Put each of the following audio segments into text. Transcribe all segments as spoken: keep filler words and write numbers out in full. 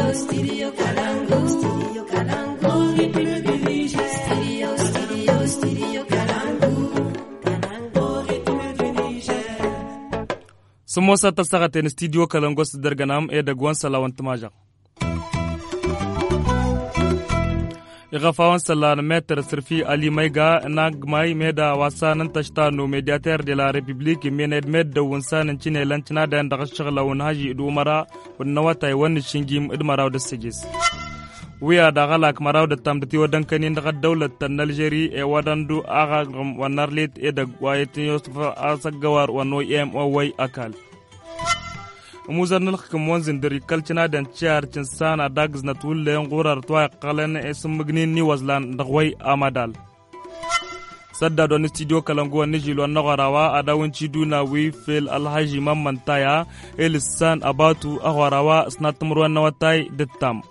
Studio Kalangu. Studio Kalangu. Rhythm of the Niger. Studio, studio, studio Kalangu. Kalangu. Rhythm of the Niger. Sumosa tasagaten Studio Kalangu sidarganam e dagwan salawan tamaja. Igafawan salan meter sirfi Ali Maiga nagmai meda wasanan tashtano mediateur de la République mened med da wunsanan cine lancina da daga shagla won haji idumara wannan wata wani shingim idmaraw da sigis wiya da galak maraw da tamdati wadan kanin daga dawlat tan Algeria e wadandu aga wanarlit e da wayetin Yusufa asagawar wano M O Y akal muzar nalkham wanzin dari kalcina dan ciar cin sana dags na tulle ngurar toy qalan esum magnin ni wazlan dagway amadal sadda don studio Kalangu nijilo nagarawa adawun ciduna wi fil alhaji mamman taya elisan abatu agarawa snatmru nawatay dittam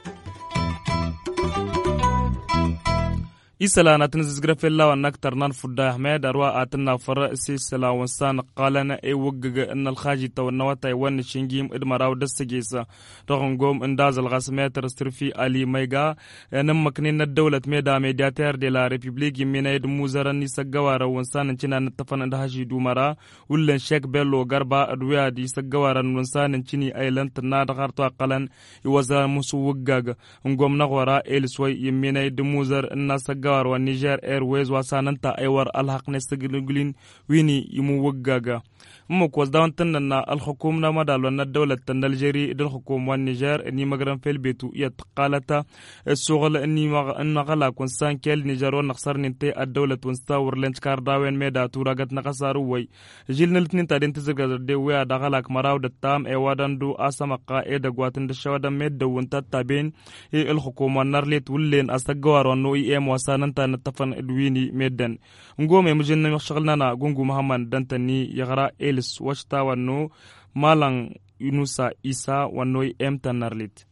isala na tinzizgra filla wa naktar nan fudda ahmed arwa atanna fara isi sala wansan qalana e wugga an al khaji taw nawata wan shingim idmaraw dasgisa rogom indaz al ghasmeter stirfi Ali Maiga nam maknin na dawlat meda mediateur de la République minayd muzaran ni sagawara wansan cina na tafan da haji dumara ullan Sheikh Bello Garba adwiya di sagawara wansan cini island na da harto qalan iwaza musu wugga ngom na wara elsway minayd muzar na gawar wa Niger Airways wasananta aiwar alhaqne sigilin wini yimu wuggaga mu ko dawan tan na alhukum na madal na dawlat tan Algeria idal hukum wa Niger ni magran fel betu ya tqalata الشغل اني ان غلا كون سان كيل نيجر ونخسر ننتي الدوله ونستاور لنش كار داوين ميدا توراغت نقصار وي جيلنا الاثنين تادين تزغ دي ويا دغلاك مراو دتام اي وداندو اسما قائد غواتن دشودا ميد ونتا تابين الحكومه نارليت ولين استغوار ونو اي ام وساننتا نتفن ادويني ميدن ngome mujinna shagalna na gungu Muhammad dantani yagra elis washta wano malang Yunusa Isa wano em tanarlit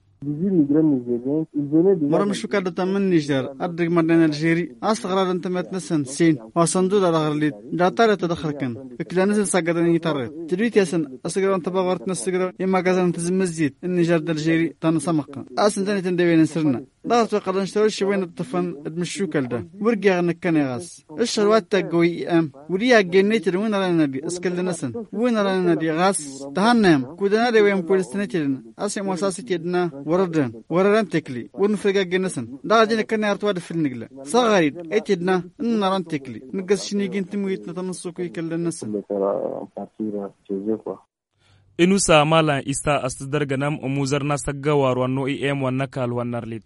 مرم شو كده تمن نيجر أدرك مرنا الجيري أستغرب أنت متنسن سين وصندوق على غرليد جاتارة تدخل كن كلا نزل ساقدني يترى تريد ياسن أستغرب أنت بغرت نستغرب إما كذا أنت زمزيد النيجر الجيري تانا سمقة أصلا تاني تندوين نسرنا ضغط وقدر نشتغل شوين الطفن ادمشو كلده ورجع نكني غاس الشروات تقوي ام وريا جنيتر وين رانا دي اسكل نسن وين رانا دي غاس تهنم كودنا دي وين بولستنيتنا اسي مؤسساتنا وردن وردن تكلي ونفرق جنسن داجي نكني ارتواد في النقله صغير اتدنا ان ران تكلي نقص شنيجين تمويت نتمسكو كل النسن inusa mala isa asdar ganam umuzar na sagawar wano em wanakal wanarlit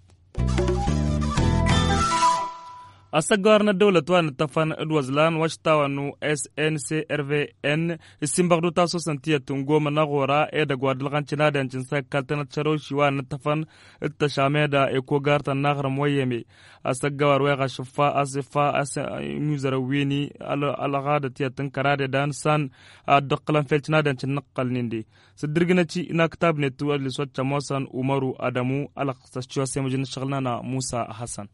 asagawar na dawlat wan tafan edwazlan washtawanu S N C R V N isimbagdu taso santiya tungoma na gora e da gwadalgan cinadan cinsa kaltana charo shiwa na tafan tashameda e ko garta nagar moyeme asagawar wa gashfa asfa as muzara wini ala gada tiya tankarade dan san adqlan fel cinadan cinnaqal nindi sidirgina ci ina kitab ne tu ali sotcha mosan Umaru Adamu ala qasascho semujin shaglana Musa Hassan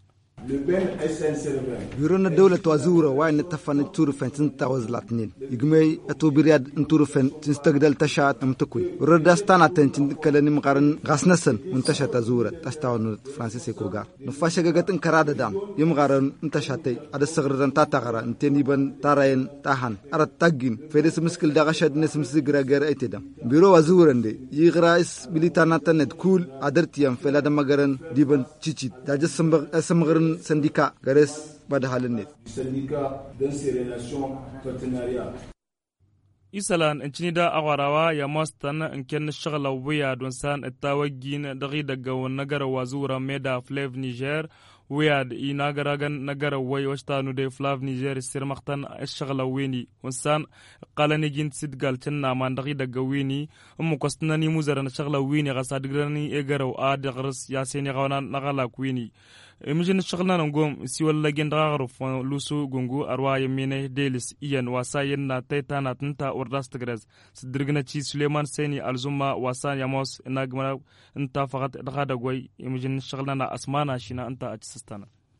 بيرونا دولة وزورة وين نتفن تورفن تنتا وزلاتنين يجمعي أتوبرياد نتورفن تنستقدل تشات متكوي ورداستانا تنتين كلاني مقارن غاسنسن منتشا تزورة تستاون فرانسيسي كوغار نفاشا غاقت انكرادة دام يمغارن انتشاتي عدا السغررن تاتغرا انتيني بان تارين تاهان ارد تاقين فيدس مسكل داغشاد نس مسيقرا غير ايتي دام بيرو وزورن دي يغرا اس بليتانا تند كول عدرتيام فيلادا مغارن ديبان تشيشي داجة سمغرن syndicat gares bada halin syndicat d'insérénation partenariat isalan incinida agwarawa ya mastan inken shagla wiya don san tawagin dagi daga wanagara wazura meda flav Niger wiya inagaragan nagara way washtanu de flav Niger sirmaqtan shagla wini wansan qalani gin sidgal tinna man dagi daga wini um kostnani muzaran shagla wini qasadigani egaraw adgrs yasini qawana nagala kwini imjin shagna ngom si walla gendagaro fon lusu gungu arwa yemine delis iyan wasayen na taytana tinta urdas tigres sidirgna ci Suleiman Seni alzuma wasan yamos nagma inta faqat daga dagway imjin shagna na asmana shina anta atsistana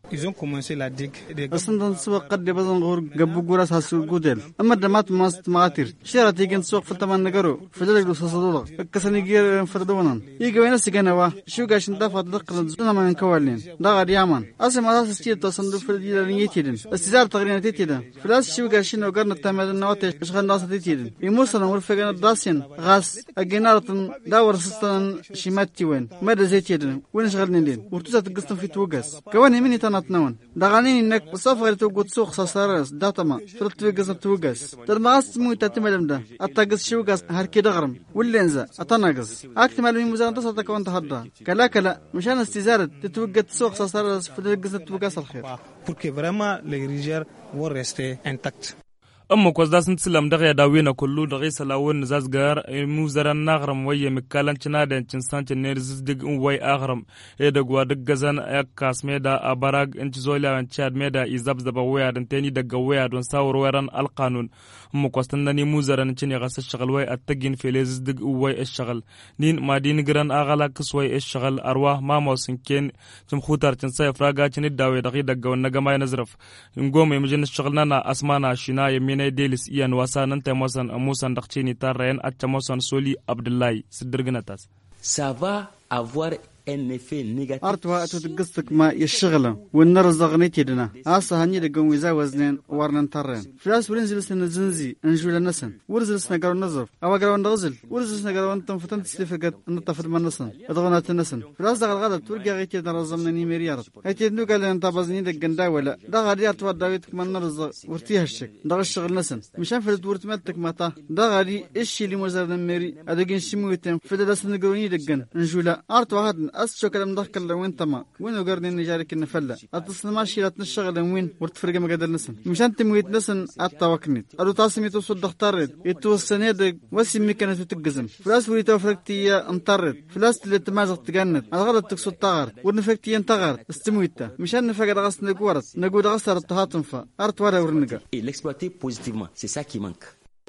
Ils ont commencé la digue. أصلاً سوق قد يبزن غور جبوا جراس هسوق جودل أما دمات ماست مغاتير شيرة تيجي سوق في التمن نجارو في ذلك لو صصدولا كسر نيجير فتدونا يجي وين السجنة وا شو قاش ندافع تذكر زنا من كوالين ده غير يامان أصلا ما راس تيجي تصندو في الجيل نيتيدن استزار تغرين تيتيدن فلاس شو قاش إنه قرن التمد النواتي إشغال ناس تيتيدن يموصلنا ورفقنا الداسين غاس أجنارة داور سستان شماتي وين ماذا زيتيدن وين شغلنا لين ورتوزة القسط في توجس كواني مني تناتنون دغاني إنك بصفر توجد سوق سسارس داتما فرت توجس توجس ترماس مو تتملم ده أتجس شو جس هركي دغرم واللينزا أتناقص أكتمل من مزان تصل تكون تهدى كلا كلا مشان استزارة تتوجد سوق سسارس فرت توجس توجس الخير. Pour que vraiment les rizières vont rester intactes. أما كوزداس نتسلم دغيا داوينا كلو دغي سلاون نزاز غار موزران ناغرم ويا مكالان تنادن تنسان تنيرز دغ وي اغرم ايدغوا دغزان اكاس ميدا ابراغ انت زولا ان تشاد ميدا يزاب زبا ويا دنتني دغ ويا دون ساور ويران القانون أما كوستنني موزران تني غاس الشغل وي اتجين فيليز دغ وي الشغل نين ما دين غران اغلا كسوي الشغل ارواح ما موسنكين تم خوتار تنساي فراغا تني داوي دغي دغ ونغما نزرف نغوم يمجن الشغلنا اسمانا شينا يميني ديلس إيان واسان أنت موسان موسان دقشيني تارين أتى موسان سولي عبد الله سدرجناتاس. Ça va avoir un effet négatif. أرتوا أتوتقصتك ما يشغله والنرز غنيتي دنا أصلا هني دقوم ويزا وزنين وارن ترين فلاس ورنزل سن زنزي انجول النسن ورزل سن قرون نظر أو قرون نغزل ورزل سن قرون تنفتن تستفقد نطفت من النسن أضغنات النسن فلاس دغ الغدر ترجع غيتي نرزمنا نيميريارت هيتي دنو قال أنت بزني دقندا ولا دغ غادي أتوا داويتك من نرز ورتيها الشك دغ الشغل نسن مشان فلت ورت مالتك ماتا دغ غادي إيش اللي مزار نميري أدقين شمويتين فلا سن قروني دقن انجولا أرتوا هاد أسشو كلام دخل وين تما وين وقرني نجارك النفلة أتصل ماشي لا تنشغل وين ورتفرق مقدر نسن مشان تمويت نسن أتوكنت أرو تاسمي توصل دختارد يتوصل يدك وسمي كانت تتجزم فلاس وري توفرقتي انطرد فلاس اللي تمازق تجند الغلط تقصد تغر ونفكتي انتغر استمويته مشان نفقد غص نقورت نقول غصر التهاطم فا أرت ورا ورنقا Et l'exploiter positivement, c'est ça qui manque.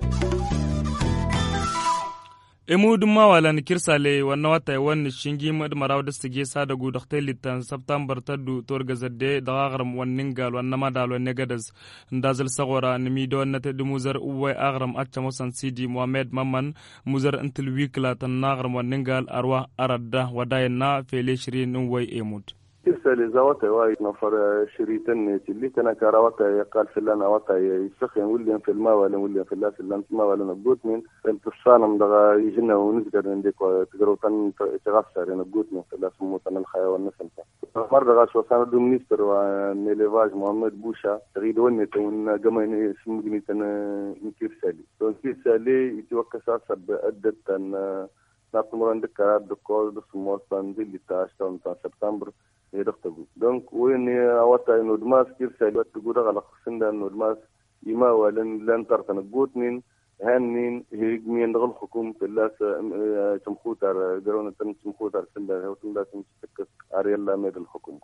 إمود ما ولا نكرسالي ونواتي ون الشنجي مد مراود استجي سادة جو دختيل لتان سبتمبر تدو تورجز الدي دغاغرم وننقال ونمادال ونقدز ندازل صغورا نميدو نتد موزر اوي اغرم اتشا موسان سيدي محمد ممن موزر انت الويكلا تناغرم وننقال أرواح أرده وداينا في ليشرين نوي إمود كرسالي زاوتا وايد نفر شريتن اللي كان كراوتا يقال في لنا واتا يسخن وليا في الماء ولا وليا في الله في الله ما ولا نبوت من التصانم دغا يجنا ونزقر عندك تقدروا تن تغسر نبوت من في الله سموتنا الحيوان نسمع مرة غاش وصلنا دو مينستر ونيليفاج محمد بوشا تريد ونت ون جمعين اسمه تن كرسالي تو كرسالي يتوقع ساسا بأدت أن نعطمر عندك كرات دكول دسموت بندي اللي تاشتون تا سبتمبر يدقتقو دونك وين اوتا انو دماس كيرسالي واتقود على خصندا انو دماس يما ولن لن ترتنقوتنين هانين هيجمين دغل حكومة اللاس تمخوتار قرونا تمخوتار سندا هوتندا تمشتكس عريالا ميد الحكومة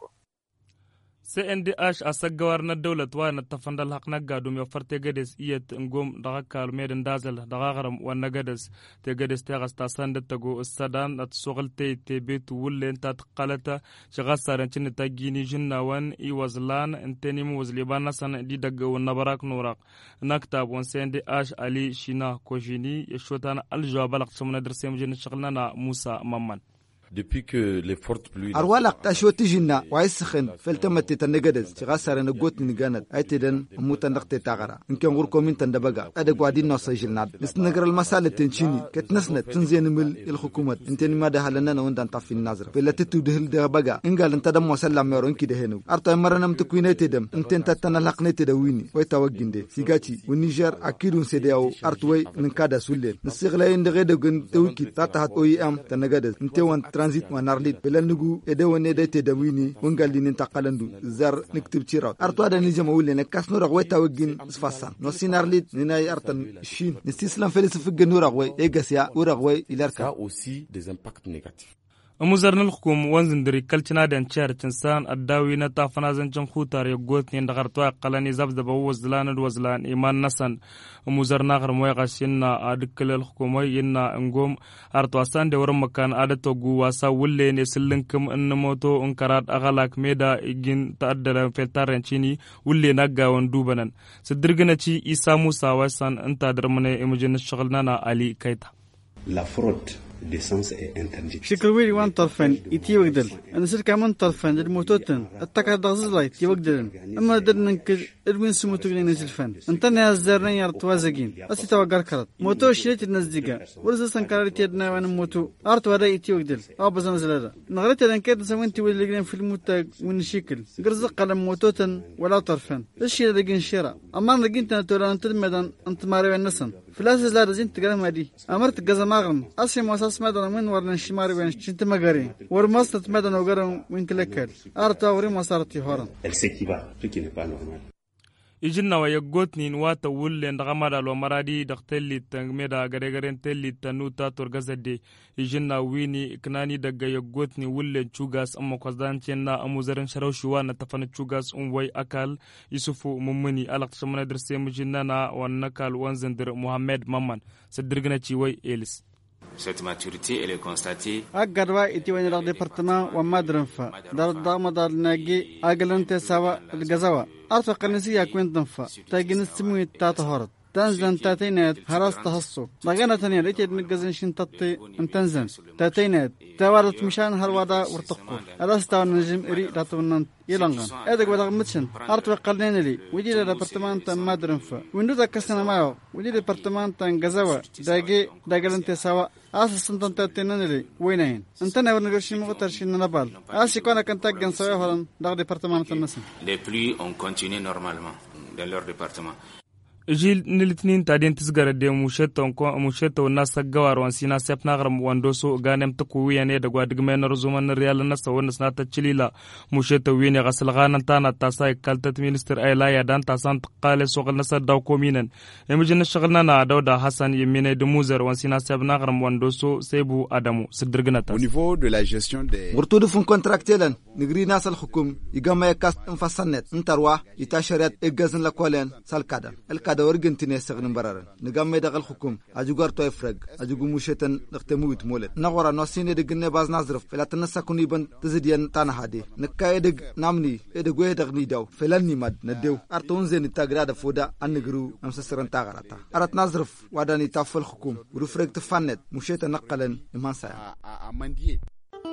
سي ان دي اش اسغوارنا الدولة وانا تفندل حق نقادوم يوفر تيغدس ايت نقوم دغاكال ميدن دازل دغاغرم ونقدس تيغدس تيغس تاساند تغو السدان اتسوغل تي تي بيت ولين تاتقالتا شغاسار انتن تاجيني جناوان اي وزلان انتني موزليبانا سن دي دغو نبراك نوراق نكتاب ون سي ان دي اش علي شينا كوجيني يشوتان الجواب لقسمنا درسيم جن شغلنا موسى ممان Depuis que les fortes pluies أروالق تشوت تجينا ويسخن فلتمت تنجدز تغسر نجوت نجاند أيتدن موتنقت تغرى إن كان غوركم من تندبجا أدق وادين نصيجلنا نستنقر المسألة تنشيني كتنسنت تنزين مل الحكومة إنتني ما ده لنا وندن طفي النظر فلا تتودهل دبجا إن قال أنت دم وسلم يرون كده هنو أرتا مرة نم تكوينة تدم أنت أنت تنلقني تدويني ويتوجين ده سيجاتي والنيجر أكيدون سداو أرتوي من كذا سولين نسيغلين دغيدو جن توكي تاتهات أوي أم تنجدز أنت وان ترانزيت ونارليت بلنجو إدوان نديت دويني ونقال لي ننتقلندو زار نكتب تيرات أرتوا ده نيجي مقول لنا كاس نور قوي توجين سفاسان نصي نارليت نناي أرتن شين نستسلم فلسفة الجنور قوي إيجاسيا ورقوي إلاركا aussi des impacts négatifs. muzarnal hukum wanzin diri kalcina dan char tinsan addawi na tafana zancin hutar ya gotni da gartwa qalani zabzaba wazlan wazlan iman nasan muzarna gar moy qashinna adkal hukumai inna ngom artwasan de war makan adato guwasa wulle ne sillinkum in moto in karat agalak meda igin ta'addara feltaran chini wulle nagawan dubanan sidirgana ci isa musa wasan anta darmane imujin shaghlna na ali kaita la fraude d'essence est interdite. شكرويري وان طرفين يتي وقدل أنا سر كمان طرفين الموتوتن التكر دغزز لا يتي وقدلن أما درنا نكر إروين سموتو قلنا نزل فن أنت نهزرنا يرتوازقين أسي توقر كرت موتو شريت النزدقة ورزستن كاريتي يدنا وانا موتو أرت ودا يتي وقدل أو بزن زلالا نغريت أن كيد نسوين تي ولقين في الموتا ونشيكل قرزق قلم موتوتن ولا طرفين الشيء لقين شيرا أما لقين تنتولا أنت المدن أنت ماري النسن فلاس زلار زين تقرم هدي أمرت قزا ماغرم أسي موساس مدن من ورنا الشماري وين شنت مغاري ورمصت مدن وقرم وين كلكل أرتا وري مصارتي هورن ijinna wa yaggotnin wata wulle ndagamada lo maradi daktelli tangmeda garegaren telli tanuta torgazade ijinna wini knani daga yaggotni wulle chugas amma kwazdancenna amuzarin sharawshuwa na tafana chugas unwai akal isufu mummuni alaq shamana dirse mujinna na wannakal wanzandir muhammad mamman sadirgna ciwai elis. Cette maturité, elle est constatée. أقرب إتوان الديبارتمان ومادرنفا دار دام دار ناجي أقلنت سوا الجزاوة أرفق النسية كوين تنفا تاجن السموي تاتهارت تنزل تاتينات هراس تحصو ضغنا تانية ليتي نجزن شن تطي تنزل تاتينات توارت مشان هالوضع ورتقو هراس تاون نجم إري تاتونن يلانغان هذا قبل متشن أرتوى قلنا لي ودي الديبارتمان تام مادرنفا ويندو ذاك السنة معه ودي الديبارتمان تام جزاوة داجي داجلنت سوا أساساً تنتظرين لي وينين أنت نقول نقولش مغترش نبال أسي كنا كنت أجن سويا هلا دار ديبارتمان تنسن. Les pluies ont continué normalement dans leur département. جيل نلتنين تادين تسجر دي مشيتو نكو مشيتو الناس تجوار وانسينا سيبنا غرم واندوسو غانم تكوي يعني دقوا دقمين رزومان الريال الناس وناس ناتا تشليلا مشيتو ويني غسل غانا تانا تاساي كالتت مينستر اي لا يدان تاسان تقال سوق الناس داوكو مينن يمجن شغلنا نا دودا حسن يميني دموزر وانسينا سيبنا غرم واندوسو سيبو ادمو سدرغنا Au niveau de la gestion des ورتود فون كونتراكتيلن نغري ناس الحكوم يغما يكاس انفسنت انتروا يتاشريات اجازن لكولن سالكادا الكادا ورغنتني سغن برارن نغما يدغل حكوم اجوغار تو افرغ اجوغو مشتن نختمو يتمولت نغورا نوسين دغني باز نازرف فلا تنسكوني بن تزديان تانا هادي نكاي دغ نامني ادغو يدغني داو فلاني ماد نديو ارتون زين تاغرادا فودا انغرو امسسرن تاغراتا ارت نازرف واداني تافل حكوم ورفرغ تفنت مشتن نقلن امانسا amendé.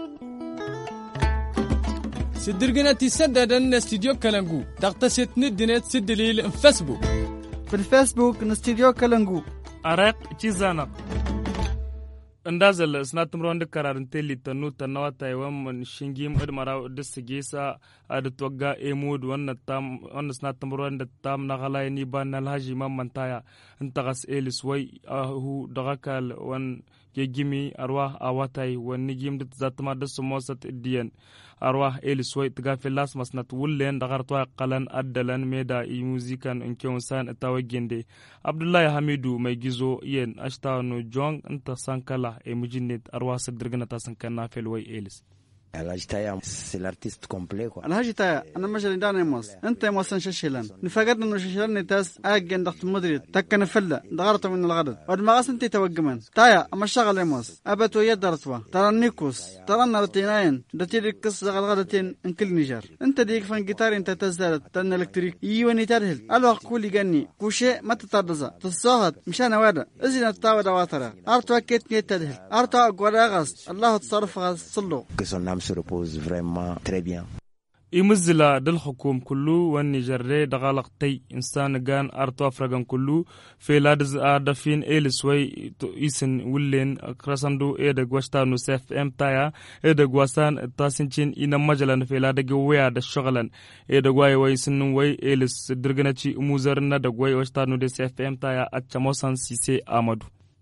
سدرجنا تسدد أن استديو كلانجو تغتسل ندنت سدليل فيسبوك في الفيسبوك نستديو كلانجو أرق تيزانا اندازل سنات مرون دكارن تلي تنو تنوا تايوام من شينجيم ادمراو دسجيسا اد توغا ايمود ون تام ون سنات مرون دتام نغلاي نيبان الحاج امام منتايا انتغس اليس وي هو دغكال ون يجيمي أرواح أواتاي ونجيم دتزاتما دسموسات الدين أرواح إلسوي تغافل لاس مسنات ولين دغرتوا قلن أدلن ميدا يموزيكان انكيونسان التوجيندي عبد الله حميدو ميجيزو ين أشتاونو جونغ انت سانكالا إمجينيت أرواح سدرغنا تاسنكنا في الوي إلس الهاج تايا c'est l'artiste complet quoi. الهاج تايا أنا مجال دانا موس أنت موس ششيلان نفقدنا إنه ششيلان نتاس أجن ضغط مدري تكن فلة دغرت من الغرض بعد ما غاس أنت توجمن تايا أما شغل موس أبت ويد درتوا ترى نيكوس ترى نرتينين دتيري قص غلغلتين إن كل نجار أنت ديك فان جيتار أنت تزداد تن إلكتريك يوني ترهل ألو كولي جني كوشة ما تتردزا تصاهد مشان وادا إذا نتاوى دواترا أرتوا كيت نيت تدهل أرتوا قراغس الله تصرف غاس صلو se repose vraiment très bien. إمزلا دل حكوم كلو والنيجري دغالق تي إنسان جان أرتو أفرغان كلو في لادز آدفين إلسوي إيسن ولين كراسندو إيدا غواشتانو سيف إم تايا إيدا غواسان تاسنشين إنا مجلان في لادة غويا دا شغلان إيدا غواي ويسن وي إلس درغناتي أموزرنا دا غواي واشتانو دي سيف إم تايا أتشاموسان سيسي آمدو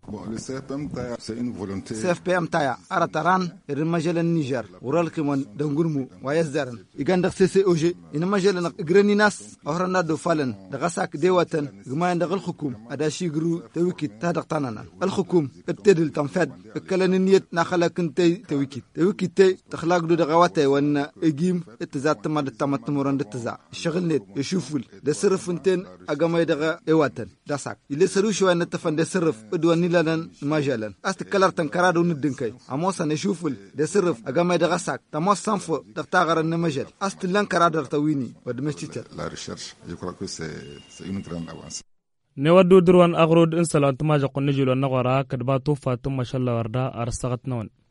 Bon, le C F P M Taya, c'est une volonté. C F P M Taya, Arataran, et Magellan Niger, Ural Kimon, Dangurmu, Wayazdaran, Iganda C C O G, in Magellan Greninas, Ornado Fallen, the Rasak Dewatan, Gmayan the Hukum, Adashi Gru, the Wikit, Tadaktanana, Al Hukum, a Tedil Tamfed, a Kalaniniet Nakhalakante, the Wikit, the Wikite, the Halagdu the Rawate, when a gim, it is at Tamad Tamatamuran the Taza, Shagalnet, a Shuful, the Serafunten, Agamay Ewatan, Dasak, Ilesarushu and the Tafan the Serif, Udwanil. Magellan ast kalartan karado nudinkay amosa ne shuful de sirf agama de gasak tamos sanfo de tagaran ne magel ast lan karadar tawini wad mestitel la recherche je crois que c'est c'est une grande avance ne wadu durwan agrod insalant ma jaqon nejul an nagara kadba tufa tum mashallah warda arsagat nawan